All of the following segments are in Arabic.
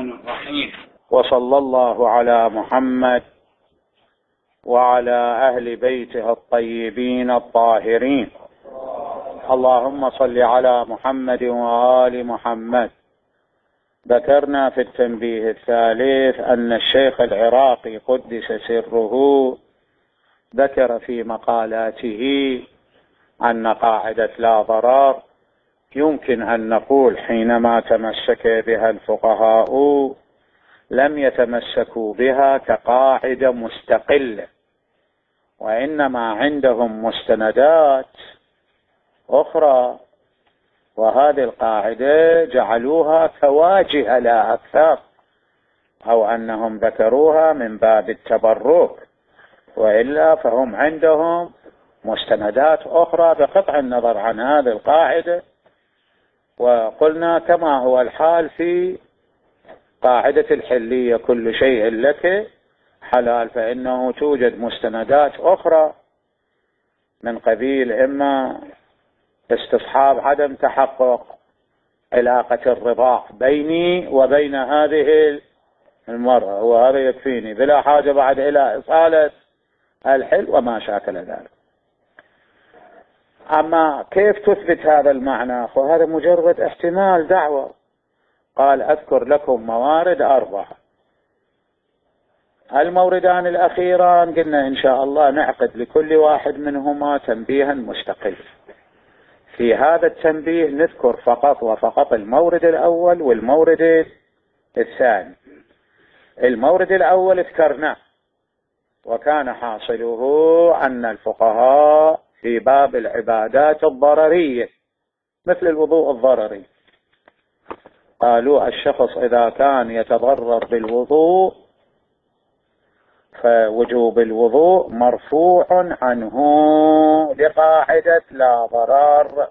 الرحمن الرحيم. وصلى الله على محمد وعلى أهل بيته الطيبين الطاهرين. اللهم صل على محمد وآل محمد. ذكرنا في التنبيه الثالث أن الشيخ العراقي قدس سره ذكر في مقالاته أن قاعدة لا ضرر يمكن أن نقول حينما تمسك بها الفقهاء لم يتمسكوا بها كقاعدة مستقلة، وإنما عندهم مستندات أخرى، وهذه القاعدة جعلوها كواجهة لا أكثر، أو أنهم ذكروها من باب التبرك، وإلا فهم عندهم مستندات أخرى بقطع النظر عن هذه القاعدة. وقلنا كما هو الحال في قاعدة الحلية كل شيء لك حلال، فإنه توجد مستندات أخرى من قبيل إما استصحاب عدم تحقق علاقة الرضاع بيني وبين هذه المرأة، وهذا يكفيني بلا حاجة بعد إلى إصالة الحل وما شاكل ذلك. أما كيف تثبت هذا المعنى؟ وهذا مجرد احتمال دعوة. قال أذكر لكم موارد 4. الموردان الأخيران قلنا إن شاء الله نعقد لكل واحد منهما تنبيها مستقل. في هذا التنبيه نذكر فقط وفقط المورد الأول والمورد الثاني. المورد الأول ذكرناه، وكان حاصله أن الفقهاء في باب العبادات الضررية مثل الوضوء الضرري قالوا الشخص إذا كان يتضرر بالوضوء فوجوب الوضوء مرفوع عنه لقاعدة لا ضرر.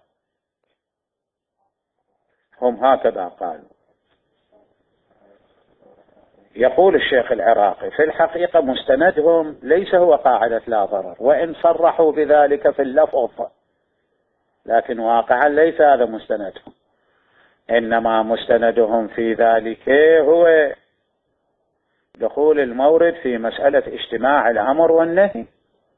هم هكذا قالوا. يقول الشيخ العراقي في الحقيقة مستندهم ليس هو قاعدة لا ضرر، وإن صرحوا بذلك في اللفظ، لكن واقعا ليس هذا مستندهم، إنما مستندهم في ذلك هو دخول المورد في مسألة اجتماع الأمر والنهي،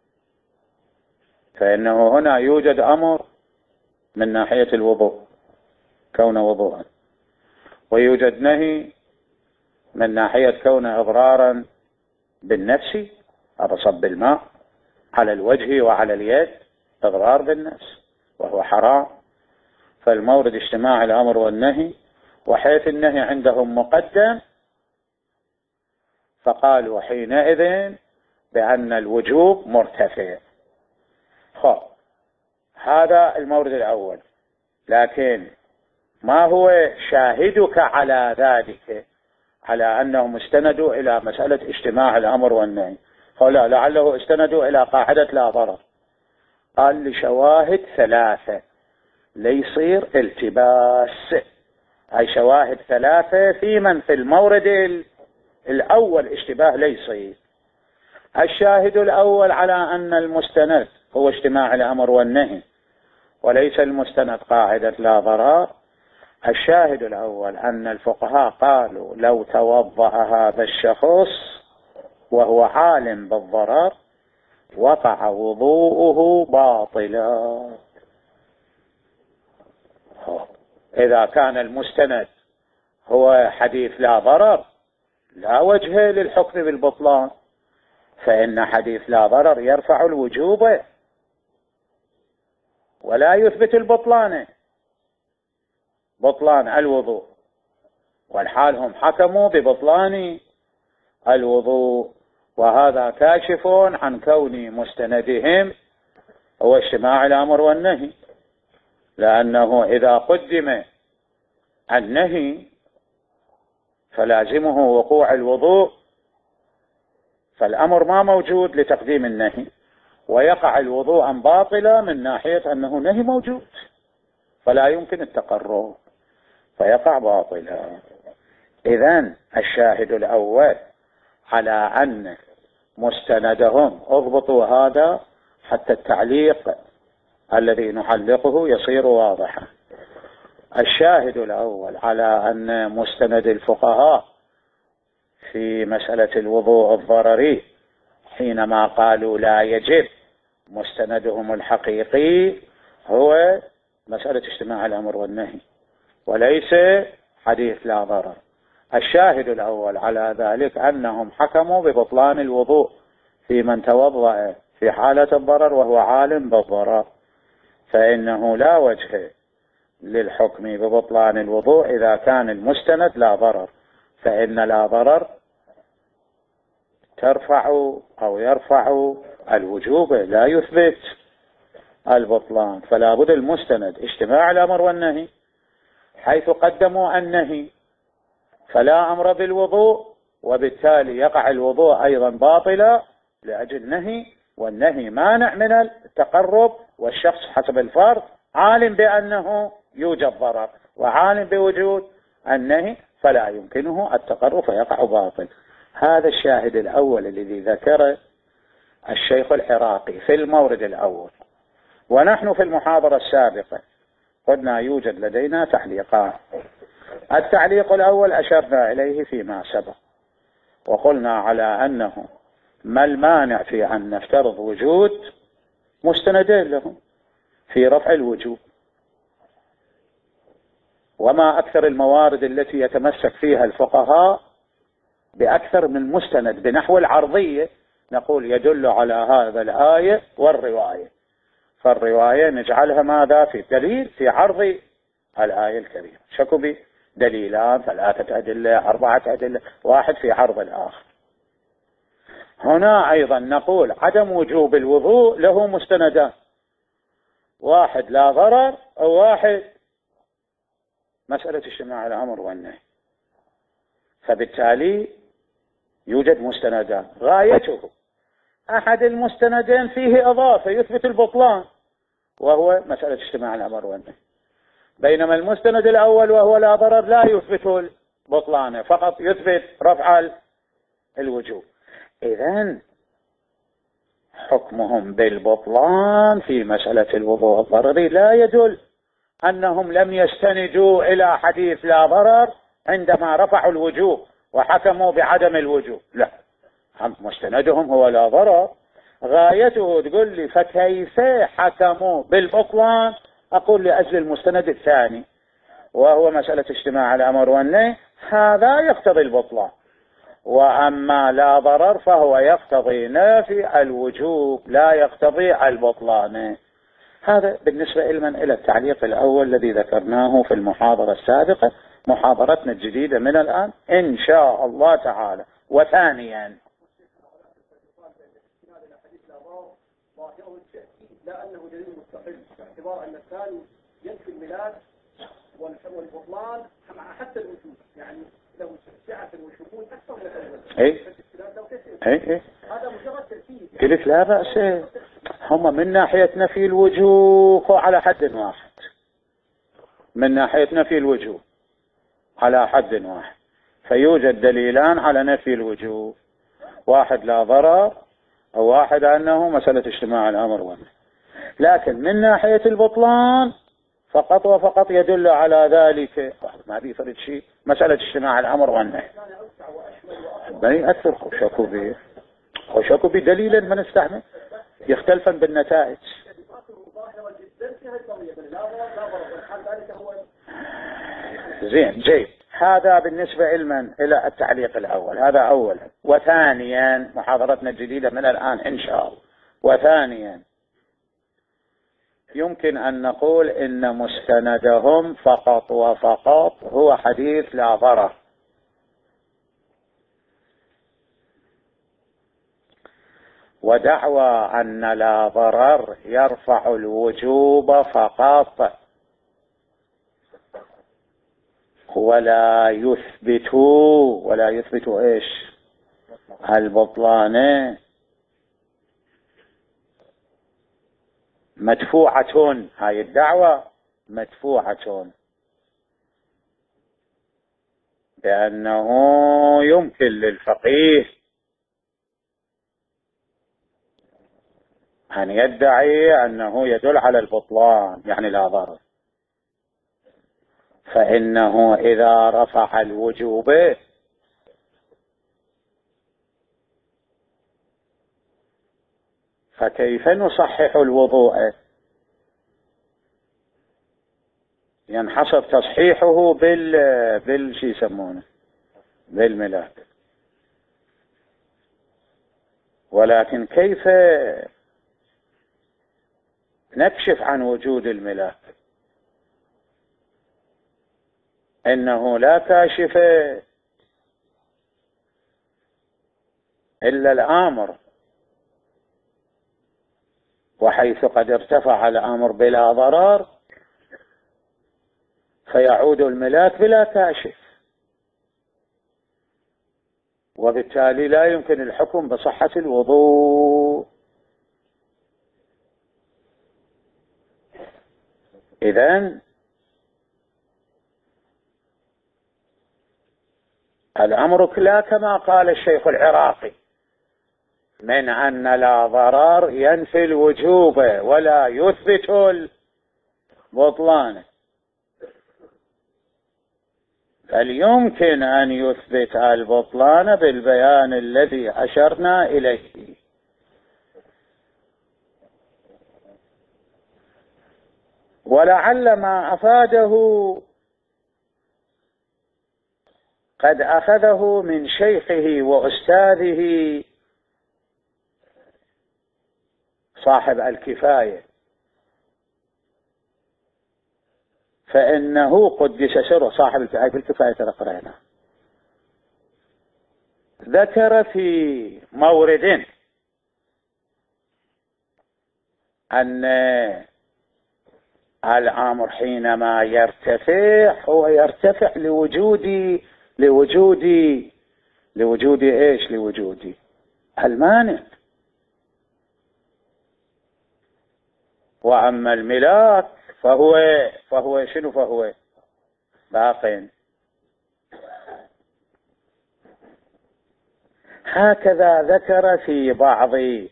فإنه هنا يوجد أمر من ناحية الوضوء كون وضوءا، ويوجد نهي من ناحية كونه إضرارا بالنفس، هذا صب الماء على الوجه وعلى اليد إضرار بالنفس وهو حرام. فالمورد اجتماع الأمر والنهي، وحيث النهي عندهم مقدم فقالوا حينئذ بأن الوجوب مرتفع. هذا المورد الأول. لكن ما هو شاهدك على ذلك، على أنهم استندوا إلى مسألة اجتماع الأمر والنهي؟ قال لعله استندوا إلى قاعدة لا ضرر. قال لشواهد 3 ليصير التباس، أي شواهد 3 في من في المورد الأول اشتباه ليصير. الشاهد الأول على أن المستند هو اجتماع الأمر والنهي وليس المستند قاعدة لا ضرر. الشاهد الأول أن الفقهاء قالوا لو توضأ هذا الشخص وهو عالم بالضرر وقع وضوءه باطلا. إذا كان المستند هو حديث لا ضرر لا وجه للحكم بالبطلان، فإن حديث لا ضرر يرفع الوجوب ولا يثبت البطلان، بطلان الوضوء، والحال هم حكموا ببطلان الوضوء. وهذا كاشف عن كون مستندهم هو اجتماع الأمر والنهي، لأنه إذا قدم النهي فلازمه وقوع الوضوء، فالأمر ما موجود لتقديم النهي، ويقع الوضوء باطلا من ناحية أنه نهي موجود فلا يمكن التقرب، فيقع باطلا. إذن الشاهد الأول على أن مستندهم، اضبطوا هذا حتى التعليق الذي نعلقه يصير واضحا. الشاهد الأول على أن مستند الفقهاء في مسألة الوضوء الضرري حينما قالوا لا يجب، مستندهم الحقيقي هو مسألة اجتماع الأمر والنهي وليس حديث لا ضرر. الشاهد الأول على ذلك أنهم حكموا ببطلان الوضوء في من توضأ في حالة الضرر وهو عالم بالضرر، فإنه لا وجه للحكم ببطلان الوضوء إذا كان المستند لا ضرر، فإن لا ضرر ترفع أو يرفع الوجوب لا يثبت البطلان. فلا بد المستند اجتماع الأمر والنهي، حيث قدموا النهي فلا أمر بالوضوء، وبالتالي يقع الوضوء أيضا باطلا لأجل نهي، والنهي مانع من التقرب، والشخص حسب الفرض عالم بأنه يوجد ضرر وعالم بوجود النهي، فلا يمكنه التقرب فيقع باطل. هذا الشاهد الأول الذي ذكره الشيخ العراقي في المورد الأول. ونحن في المحاضرة السابقة قلنا يوجد لدينا تعليقان. التعليق الأول أشرنا إليه فيما سبق، وقلنا على أنه ما المانع في أن نفترض وجود مستندين لهم في رفع الوجوب، وما أكثر الموارد التي يتمسك فيها الفقهاء بأكثر من مستند بنحو العرضية، نقول يدل على هذا الآية والرواية، فالرواية نجعلها ماذا؟ في دليل في عرض الآية الكريمة. شكو دليلان، 3 أدلة، 4 أدلة، واحد في عرض الآخر. هنا أيضا نقول عدم وجوب الوضوء له مستندان، واحد لا ضرر أو واحد مسألة اجتماع الأمر والنهي، فبالتالي يوجد مستندان. غايته أحد المستندين فيه إضافة يثبت البطلان وهو مسألة اجتماع الأمر والنهي، بينما المستند الأول وهو لا ضرر لا يثبت البطلان، فقط يثبت رفع الوجوب. إذن حكمهم بالبطلان في مسألة الوضوء الضرري لا يدل أنهم لم يستندوا إلى حديث لا ضرر عندما رفعوا الوجوب وحكموا بعدم الوجوب، لا، مستندهم هو لا ضرر. غايته تقول لي فكيف حكموا بالبطلان؟ أقول لأجل المستند الثاني وهو مسألة اجتماع الأمر والنهي، هذا يقتضي البطلان، وأما لا ضرر فهو يقتضي نفي الوجوب لا يقتضي البطلان. هذا بالنسبة إلى التعليق الأول الذي ذكرناه في المحاضرة السابقة، محاضرتنا الجديدة من الآن إن شاء الله تعالى. وثانيا لا أنه دليل مستقل، باعتبار أن الثاني ينفي الميلاد والبطلان حتى الوجود، يعني له سعة والشمول أكثر من الأول. هذا مجرد تركيز. قلت لا بأس، هم من ناحية نفي الوجوب على حد واحد، من ناحية نفي الوجوب على حد واحد، فيوجد دليلان على نفي الوجوب، واحد لا ضرر أو واحد أنه مسألة اجتماع الأمر والنهي. لكن من ناحية البطلان فقط وفقط يدل على ذلك ما بيفرد شيء مسألة اجتماع الأمر والنهي. بني أكثر خوشكوا بدليل من استعمل يختلفا بالنتائج. زين جيد. هذا بالنسبة إلى التعليق الأول، هذا أولا. وثانيا محاضرتنا الجديدة من الآن إن شاء الله. وثانيا يمكن أن نقول إن مستندهم فقط وفقط هو حديث لا ضرر، ودعوى أن لا ضرر يرفع الوجوب فقط ولا يثبت إيش؟ البطلان. مدفوعة هاي الدعوة، مدفوعة بأنه يمكن للفقيه أن يدعي أنه يدل على البطلان يعني لا ضرر، فإنه إذا رفع الوجوب فكيف نصحح الوضوء؟ ينحصر تصحيحه شو يسمونه بالملاك. ولكن كيف نكشف عن وجود الملاك؟ إنه لا كاشف إلا الآمر، وحيث قد ارتفع الأمر بلا ضرر فيعود الملاك بلا كاشف، وبالتالي لا يمكن الحكم بصحة الوضوء. إذن الأمر لا كما قال الشيخ العراقي من أن لا ضرر ينفي الوجوب ولا يثبت البطلان، بل يمكن أن يثبت البطلان بالبيان الذي أشرنا إليه. ولعل ما أفاده قد أخذه من شيخه وأستاذه صاحب الكفاية، فإنه قدس سره صاحب الكفاية تقرأنا ذكر في مورد أن الأمر حينما يرتفع هو يرتفع لوجود إيش؟ لوجود المانع. وأما الملاك فهو شنو؟ فهو باق. هكذا ذكر في بعض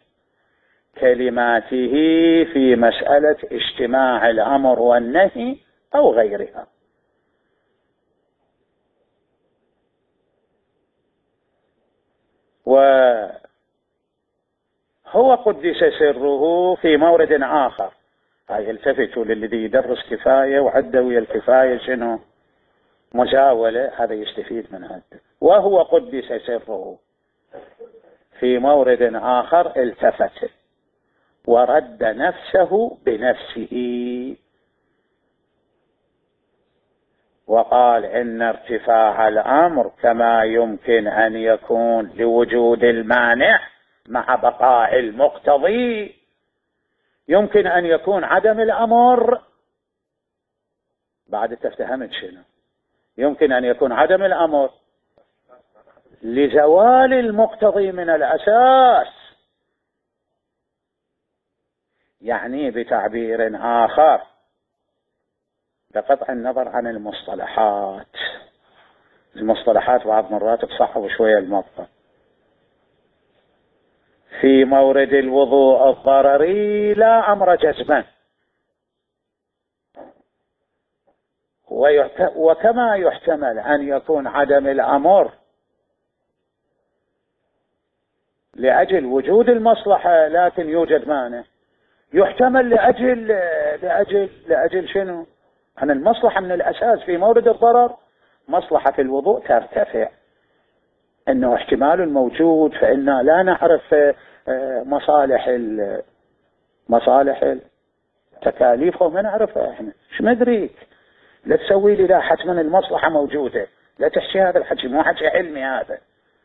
كلماته في مسألة اجتماع الأمر والنهي أو غيرها. وهو قدس سره في مورد آخر، هاي التفتوا للذي يدرس كفاية وعدوي الكفاية شنو مزاولة، هذا يستفيد من هذا. وهو قدس سره في مورد آخر التفت ورد نفسه بنفسه وقال إن ارتفاع الأمر كما يمكن أن يكون لوجود المانع مع بقاء المقتضي، يمكن أن يكون عدم الأمر. بعد تفتهمت شنو؟ يمكن أن يكون عدم الأمر لزوال المقتضي من الأساس، يعني بتعبير آخر بقطع النظر عن المصطلحات بعض مرات تصحب شوية المطلق. في مورد الوضوء الضرري لا أمر جزما، وكما يحتمل أن يكون عدم الأمر لأجل وجود المصلحة لكن يوجد مانع، يحتمل لأجل شنو؟ عن المصلحة من الأساس في مورد الضرر مصلحة الوضوء ترتفع، إنه احتمال موجود، فإنا لا نعرف مصالح تكاليفه ما نعرفها احنا، ايش مدريك؟ لا تسوي لي لا حتما المصلحة موجودة، لا تحشي هذا الحكي، مو حكي علمي هذا.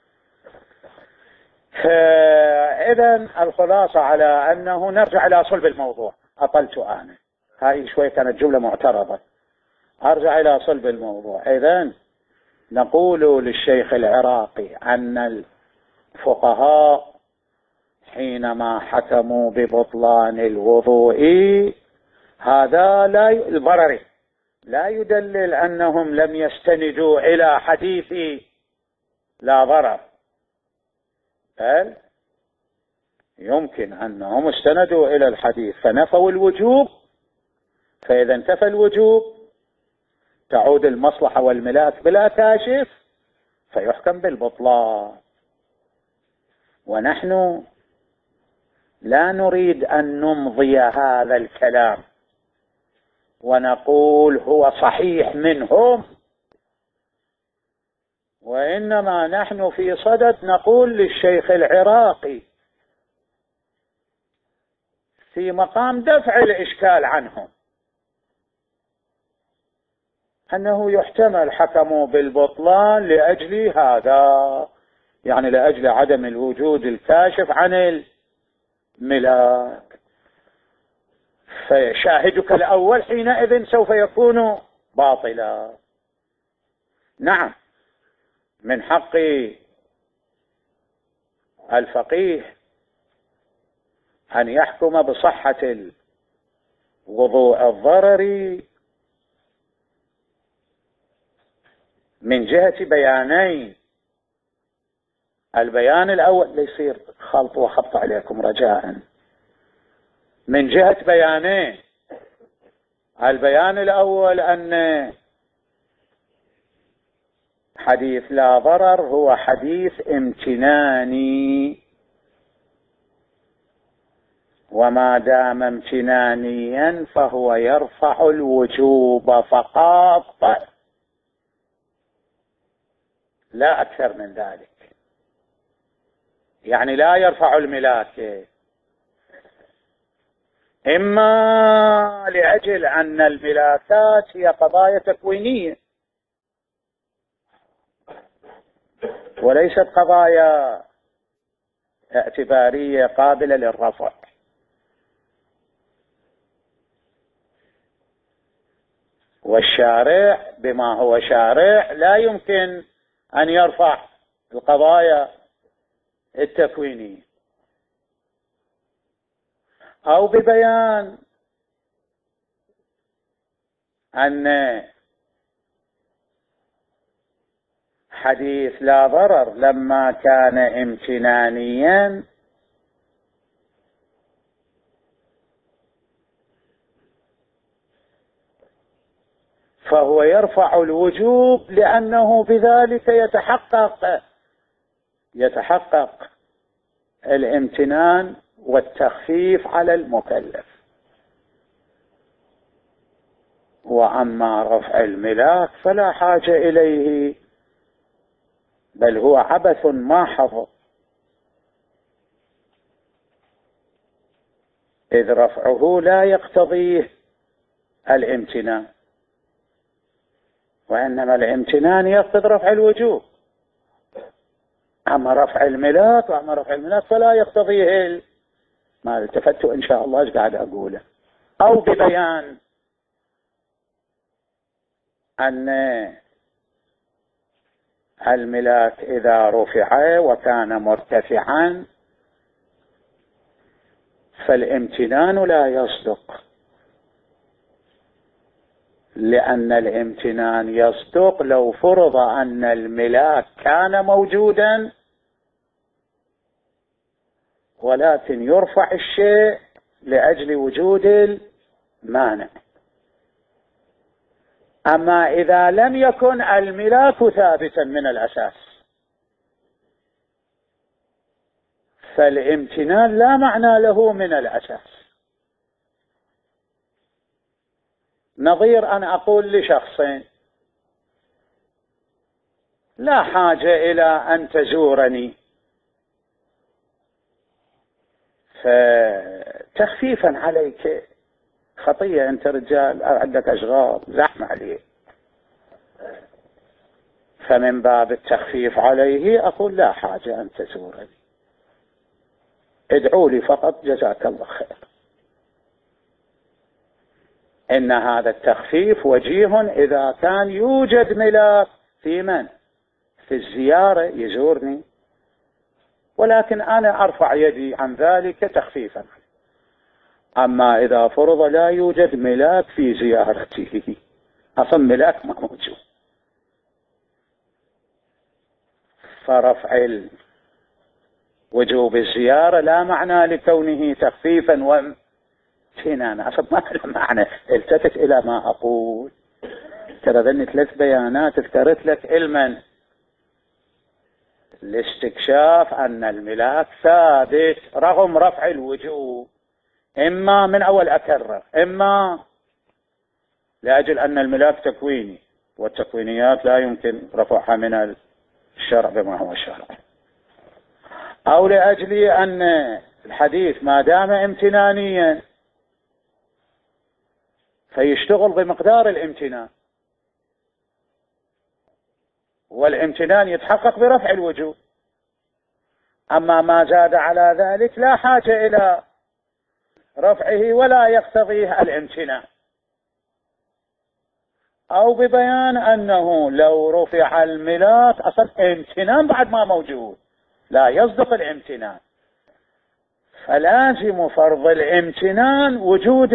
فإذا الخلاصة على أنه نرجع إلى صلب الموضوع. أطلت أنا، هاي شوي كانت جملة معترضة، أرجع إلى صلب الموضوع. إذا نقول للشيخ العراقي أن الفقهاء حينما حكموا ببطلان الوضوء هذا الضرري لا يدلل أنهم لم يستندوا إلى حديث لا ضرر، بل يمكن أنهم استندوا إلى الحديث فنفوا الوجوب، فإذا انتفى الوجوب تعود المصلحة والملاك بلا كاشف فيحكم بالبطلان. ونحن لا نريد أن نمضي هذا الكلام ونقول هو صحيح منهم، وإنما نحن في صدد نقول للشيخ العراقي في مقام دفع الإشكال عنهم أنه يحتمل حكموا بالبطلان لأجل هذا، يعني لأجل عدم الوجود الكاشف عن الملاك، فشاهدك الأول حينئذ سوف يكون باطلا. نعم، من حق الفقيه أن يحكم بصحة الوضوء الضرري من جهة بيانين. البيان الأول ليصير خلط وخبط عليكم رجاء، من جهة بيانين. البيان الأول أن حديث لا ضرر هو حديث امتناني، وما دام امتنانيا فهو يرفع الوجوب فقط لا أكثر من ذلك، يعني لا يرفع الملاك، إما لأجل أن الملاكات هي قضايا تكوينية وليست قضايا اعتبارية قابلة للرفع، والشارع بما هو شارع لا يمكن أن يرفع القضايا التكوينية، أو ببيان أن حديث لا ضرر لما كان امتنانيا فهو يرفع الوجوب، لأنه بذلك يتحقق الامتنان والتخفيف على المكلف. وأما رفع الملاك فلا حاجة إليه، بل هو عبث محض، إذ رفعه لا يقتضيه الامتنان، وإنما الامتنان يقتضي رفع الوجوب. أما رفع الملاك فلا يقتضيه ما التفت إن شاء الله ايش قاعد أقوله. أو ببيان أن الملاك إذا رفع وكان مرتفعا فالامتنان لا يصدق، لأن الامتنان يصدق لو فرض أن الملاك كان موجودا ولكن يرفع الشيء لأجل وجود المانع. أما إذا لم يكن الملاك ثابتا من الأساس فالامتنان لا معنى له من الأساس. نظير أن أقول لشخصين لا حاجة إلى أن تزورني، فتخفيفا عليك، خطية أنت رجال عندك أشغال زحمة عليك، فمن باب التخفيف عليه أقول لا حاجة أن تزورني، ادعوا لي فقط جزاك الله خير. إن هذا التخفيف وجيه إذا كان يوجد ملاك في من؟ في الزيارة يزورني، ولكن أنا أرفع يدي عن ذلك تخفيفا. أما إذا فرض لا يوجد ملاك في زيارته، أصلا ملاك ما موجود، فرفع وجوب الزيارة لا معنى لكونه تخفيفا وامتنانا، أصلا ما له معنى. التفت إلى ما أقول، ترى ذني 3 بيانات اذكرت لك علما لاستكشاف أن الملاك ثابت رغم رفع الوجوب، إما من أول أكرر، إما لأجل أن الملاك تكويني، والتكوينيات لا يمكن رفعها من الشرع بما هو الشرع، أو لأجل أن الحديث ما دام امتنانيا فيشتغل بمقدار الامتنان، والامتنان يتحقق برفع الوجوب، أما ما زاد على ذلك لا حاجة إلى رفعه ولا يقتضيه الامتنان، أو ببيان أنه لو رفع الملاك أصل امتنان بعد ما موجود لا يصدق الامتنان، فلازم فرض الامتنان وجود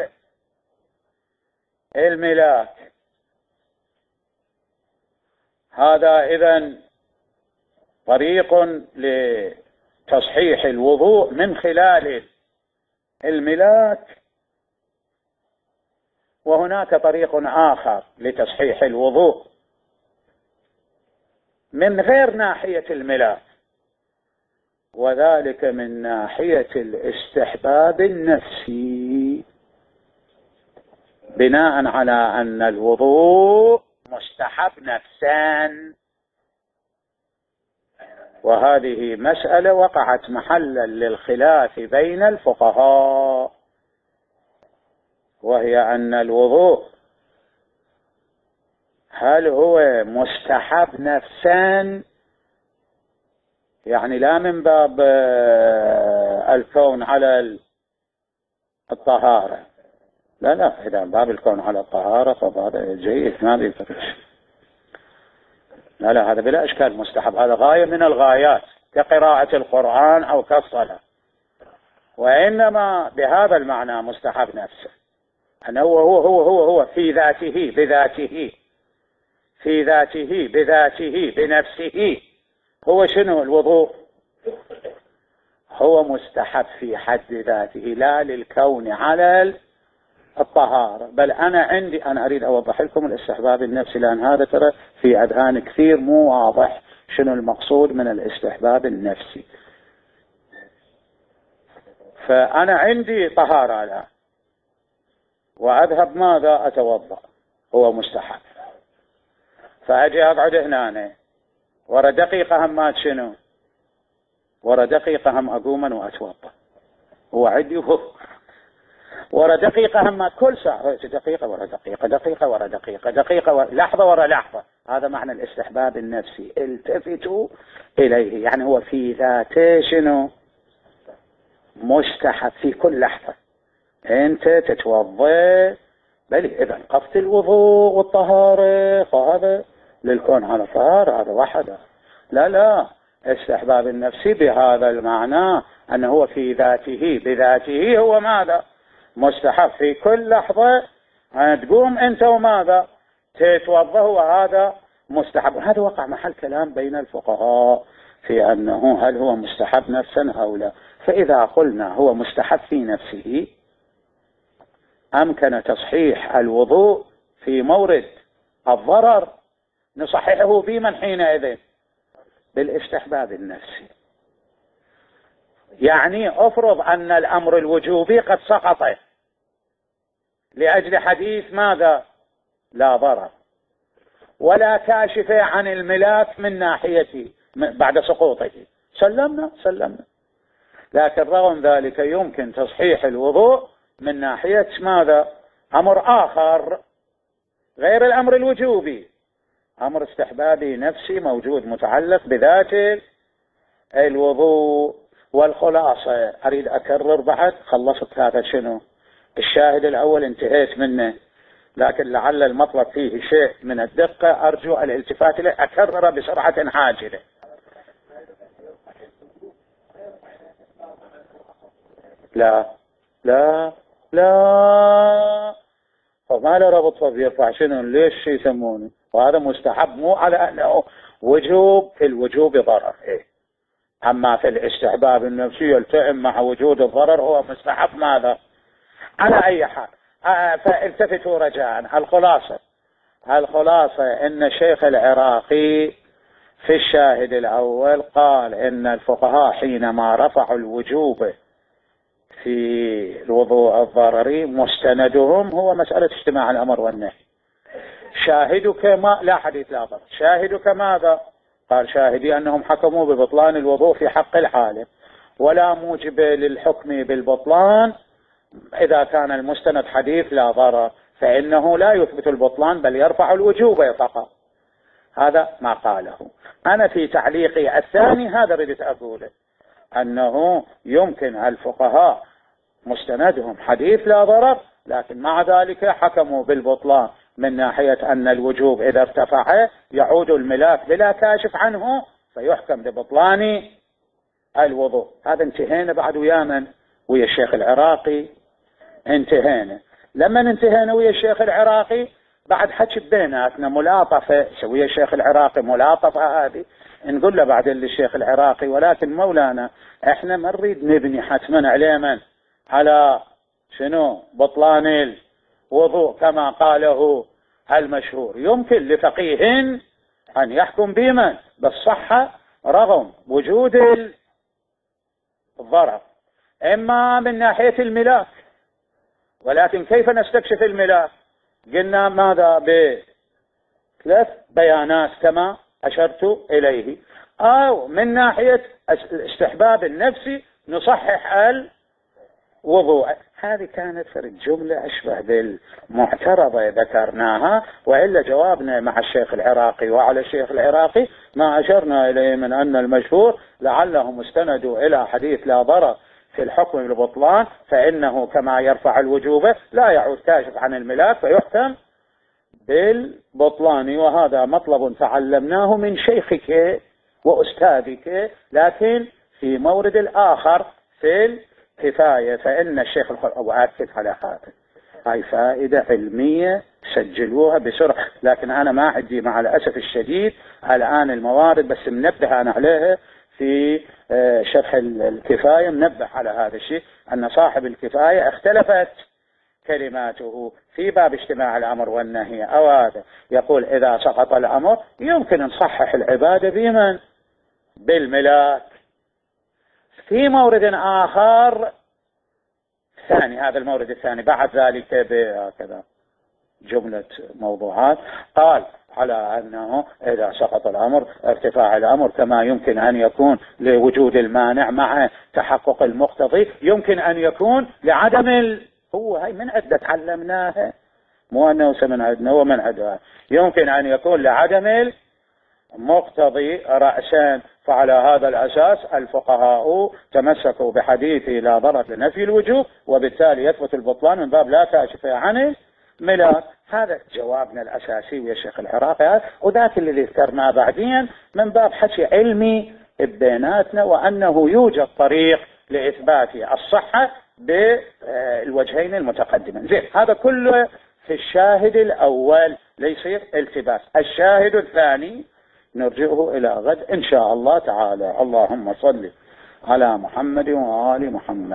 الملاك. هذا إذن طريق لتصحيح الوضوء من خلال الملاك، وهناك طريق آخر لتصحيح الوضوء من غير ناحية الملاك، وذلك من ناحية الاستحباب النفسي، بناء على أن الوضوء مستحب نفسا، وهذه مسألة وقعت محلا للخلاف بين الفقهاء، وهي أن الوضوء هل هو مستحب نفسا، يعني لا من باب الكون على الطهارة، لا إذا باب الكون على الطهارة فهذا جيد ما بيفتش، لا هذا بلا إشكال مستحب، هذا غاية من الغايات كقراءة القرآن أو كالصلاة، وإنما بهذا المعنى مستحب نفسه، أنه هو في ذاته بذاته في ذاته بذاته بنفسه، هو شنو الوضوء؟ هو مستحب في حد ذاته لا للكون على الطهارة، بل أنا أريد أوضح لكم الاستحباب النفسي، لأن هذا ترى في أذهان كثير مو واضح شنو المقصود من الاستحباب النفسي. فأنا عندي طهارة الآن وأذهب ماذا أتوضأ، هو مستحب، فأجي أقعد هنا ورا دقيقة هم ما شنو، ورا دقيقة هم أقوم وأتوضأ، هو عندي ورا دقيقة هم كل ساعة دقيقة ورا دقيقة، دقيقة ورا دقيقة، دقيقة لحظة ورا لحظة، هذا معنى الاستحباب النفسي، التفتوا إليه، يعني هو في ذاته شنو مستحب في كل لحظة أنت تتوضأ، بل إذا قفت الوضوء والطهارة فهذا للكون على الطهارة، هذا وحده، لا استحباب النفسي بهذا المعنى أنه هو في ذاته بذاته هو ماذا مستحب في كل لحظة تقوم أنت وماذا تتوضأ، وهذا مستحب. هذا وقع محل كلام بين الفقهاء في أنه هل هو مستحب نفسا أو لا، فإذا قلنا هو مستحب في نفسه أمكن تصحيح الوضوء في مورد الضرر، نصححه بمن حينئذ بالاستحباب النفسي، يعني أفرض أن الأمر الوجوبي قد سقط لأجل حديث ماذا لا ضرر ولا كاشف عن الملاك من ناحيته بعد سقوطه، سلمنا، لكن رغم ذلك يمكن تصحيح الوضوء من ناحية ماذا أمر آخر غير الأمر الوجوبي، أمر استحبابي نفسي موجود متعلق بذات الوضوء. والخلاصة أريد أكرر بعد، خلصت هذا شنو الشاهد الأول انتهيت منه، لكن لعل المطلب فيه شيء من الدقة أرجو الالتفات له، أكرر بسرعة حاجلة. لا فما له ربط فبيرفع شنو ليش يسمونه، وهذا مستحب مو على أنه وجوب، في الوجوب ضرر أما في الاستحباب النفسي يلتئم مع وجود الضرر هو مستحب ماذا على أي حال. فالتفتوا رجاء، الخلاصة أن الشيخ العراقي في الشاهد الأول قال إن الفقهاء حينما رفعوا الوجوب في الوضوء الضرري مستندهم هو مسألة اجتماع الأمر والنهي. شاهدك ما لا حديث لا ضرر، شاهدك ماذا؟ قال شاهدي أنهم حكموا ببطلان الوضوء في حق الحالم، ولا موجب للحكم بالبطلان إذا كان المستند حديث لا ضرر، فإنه لا يثبت البطلان بل يرفع الوجوب فقط. هذا ما قاله. أنا في تعليقي الثاني هذا بديت أقوله، أنه يمكن الفقهاء مستندهم حديث لا ضرر، لكن مع ذلك حكموا بالبطلان من ناحية أن الوجوب إذا ارتفع يعود الملاك بلا كاشف عنه فيحكم ببطلان الوضوء. هذا انتهينا بعد ويا من؟ ويا الشيخ العراقي انتهينا. لما انتهينا ويا الشيخ العراقي بعد حكي بيناتنا ملاطفة ويا الشيخ العراقي، ملاطفة هذه نقول له بعدين للشيخ العراقي، ولكن مولانا احنا ما نريد نبني حتما عليه من؟ على شنو؟ بطلان الوضوء كما قاله المشهور. يمكن لفقيه أن يحكم بمن؟ بالصحة رغم وجود الضرر، إما من ناحية الملاك، ولكن كيف نستكشف الملاك؟ قلنا ماذا؟ بثلاث بيانات كما أشرت إليه، أو من ناحية الاستحباب النفسي نصحح الوضوء. هذه كانت فرد جملة أشبه بالمعترضة ذكرناها، وإلا جوابنا مع الشيخ العراقي وعلى الشيخ العراقي ما أشرنا إليه من أن المشهور لعلهم استندوا إلى حديث لا ضرر في الحكم بالبطلان، فإنه كما يرفع الوجوب لا يعود كاشف عن الملاك فيحكم بالبطلان. وهذا مطلب تعلمناه من شيخك وأستاذك، لكن في مورد الآخر في الكفاية، فإن الشيخ وأكد على هذا. هاي فائدة علمية سجلوها بسرعة، لكن أنا ما عندي مع الأسف الشديد الآن الموارد، بس منبه أنا عليها في شرح الكفاية، منبه على هذا الشيء، أن صاحب الكفاية اختلفت كلماته في باب اجتماع الأمر والنهي. أو هذا يقول إذا سقط الأمر يمكن نصحح العبادة بمن؟ بالملاك. في مورد آخر ثاني، هذا المورد الثاني بعد ذلك بهكذا جملة موضوعات، قال على أنه إذا سقط الأمر ارتفاع الأمر كما يمكن أن يكون لوجود المانع مع تحقق المقتضي، يمكن أن يكون لعدم هو هاي من عدة تعلمناها، مو أنه سمن عدنا ومن عدها، يمكن أن يكون لعدم المقتضي رأسان. فعلى هذا الأساس الفقهاء تمسكوا بحديث لا ضرر لنفي الوجوب، وبالتالي يثبت البطلان من باب لا كاشف عن الملاك. هذا جوابنا الأساسي يا شيخ العراقي، وذاك اللي ذكرناه بعدين من باب حكي علمي بيناتنا، وأنه يوجد طريق لإثبات الصحة بالوجهين المتقدمين. زين، هذا كله في الشاهد الأول ليصير التباس. الشاهد الثاني نرجعه إلى غد إن شاء الله تعالى. اللهم صل على محمد وآل محمد.